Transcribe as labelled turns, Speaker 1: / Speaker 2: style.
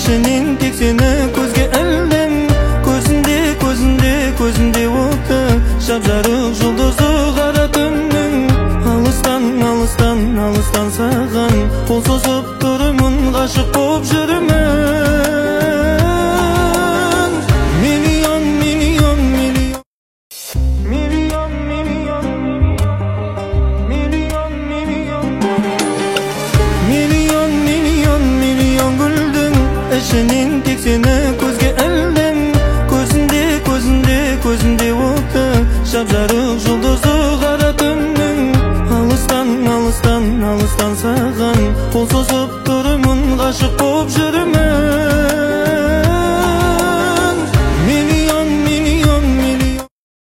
Speaker 1: Eşinin tek seni көзге ілдім. Көзінде отты жап-жарық жұлдызы қара түннің. Алыстан саған қол созып тұрмын, ғашық боп жүрмін. Миллион гүлдің ішінен тек сені көзге ілдім. Көзінде отты жап-жарық жұлдызы қара түннің. Алыстан саған қол созып тұрмын, ғашық боп жүрмін.